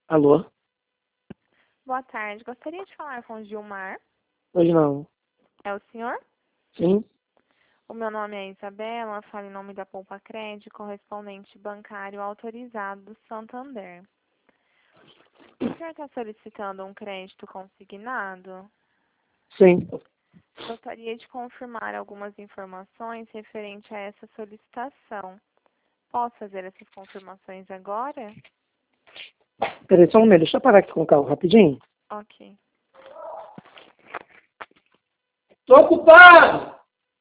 Alô? Boa tarde. Gostaria de falar com o Gilmar. Hoje não. É o senhor? Sim? O meu nome é Isabela, falo em nome da Poupa Crédito, correspondente bancário autorizado do Santander. O senhor está solicitando um crédito consignado? Sim. Gostaria de confirmar algumas informações referente a essa solicitação. Posso fazer essas confirmações agora? Peraí, só um momento. Deixa eu parar aqui com o carro rapidinho. Ok. Tô ocupado!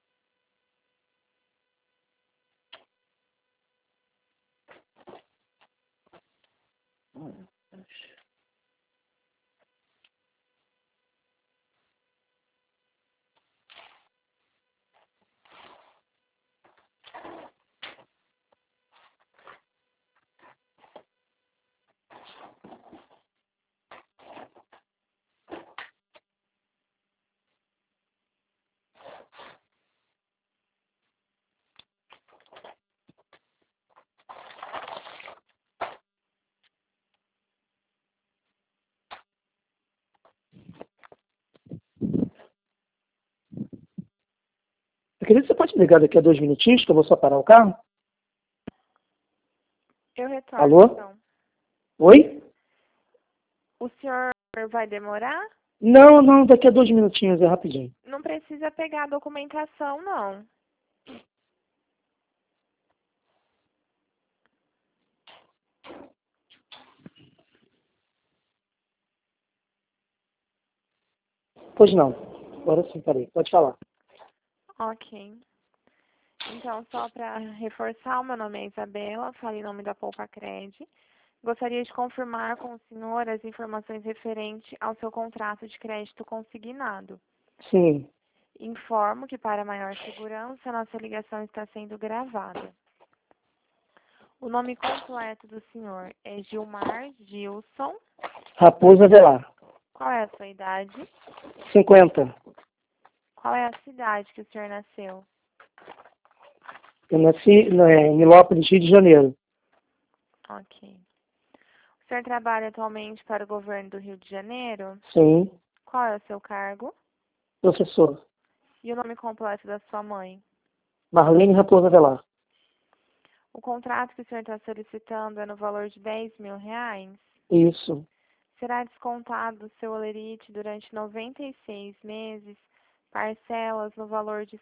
Querido, você pode me ligar daqui a 2 minutinhos que eu vou só parar o carro? Eu retorno, Alô? então. Oi? O senhor vai demorar? Não, daqui a 2 minutinhos, é rapidinho. Não precisa pegar a documentação, não. Pois não. Agora sim, peraí. Pode falar. Ok. Então, só para reforçar, o meu nome é Isabela, falo em nome da Poupa Cred. Gostaria de confirmar com o senhor as informações referentes ao seu contrato de crédito consignado. Sim. Informo que, para maior segurança, nossa ligação está sendo gravada. O nome completo do senhor é Gilmar Gilson. Raposa Velar. Qual é a sua idade? 50. Qual é a cidade que o senhor nasceu? Eu nasci em Nilópolis, Rio de Janeiro. Ok. O senhor trabalha atualmente para o governo do Rio de Janeiro? Sim. Qual é o seu cargo? Professor. E o nome completo da sua mãe? Marlene Raposa Velar. O contrato que o senhor está solicitando é no valor de R$ 10.000? Isso. Será descontado do seu holerite durante 96 meses, parcelas no valor de R$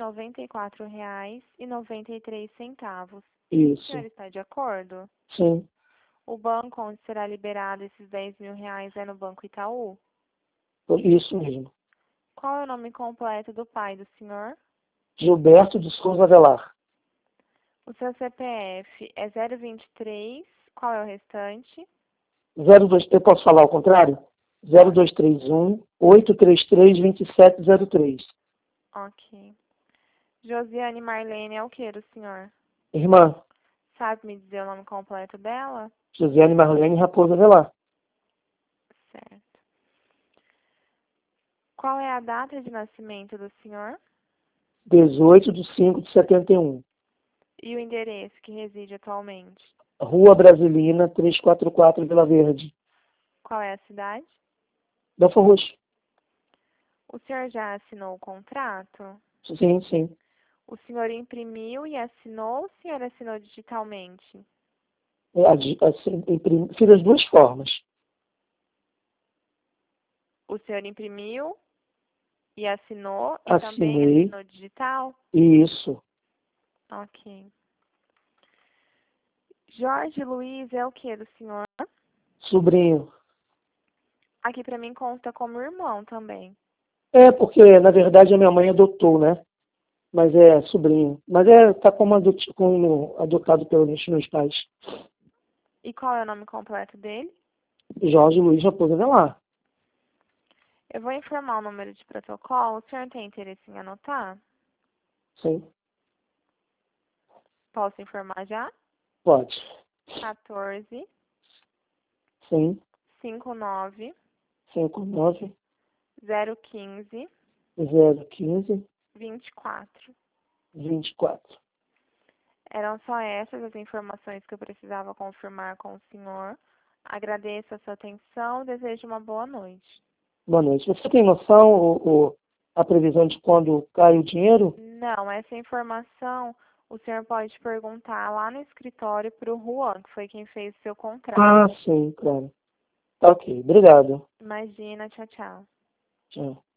194,93. O senhor Isso. está de acordo? Sim. O banco onde será liberado esses R$ 10.000 é no Banco Itaú? Isso mesmo. Qual é o nome completo do pai do senhor? Gilberto de Souza Velar. O seu CPF é 023, qual é o restante? 02, eu posso falar ao contrário? Pode. 0231 833 2703. Ok. Josiane Marlene é o que do senhor? Irmã, Sabe me dizer o nome completo dela? Josiane Marlene Raposa Velar. Certo. Qual é a data de nascimento do senhor? 18/5/71. E o endereço que reside atualmente? Rua Brasilina, 344, Vila Verde. Qual é a cidade? Belfort Roxo. O senhor já assinou o contrato? Sim, sim. O senhor imprimiu e assinou ou o senhor assinou digitalmente? Assim, fiz as duas formas. O senhor imprimiu e assinou e também Assinei. assinou digital? Isso. Ok. Jorge Luiz é o que do senhor? Sobrinho. Aqui pra mim consta como irmão também. É, porque na verdade a minha mãe adotou, né? Mas é sobrinho. Mas tá como adotado pelos meus pais. E qual é o nome completo dele? Jorge Luiz Raposa Velar. Eu vou informar o número de protocolo. O senhor tem interesse em anotar? Sim. Posso informar já? Pode. 14 Sim. 59 59 015 015 24. 24. Eram só essas as informações que eu precisava confirmar com o senhor. Agradeço a sua atenção, desejo uma boa noite. Boa noite. Você tem noção, a previsão de quando cai o dinheiro? Não, essa informação o senhor pode perguntar lá no escritório para o Juan, que foi quem fez o seu contrato. Ah, sim, claro. Tá ok, obrigado. Imagina, tchau, tchau. Tchau.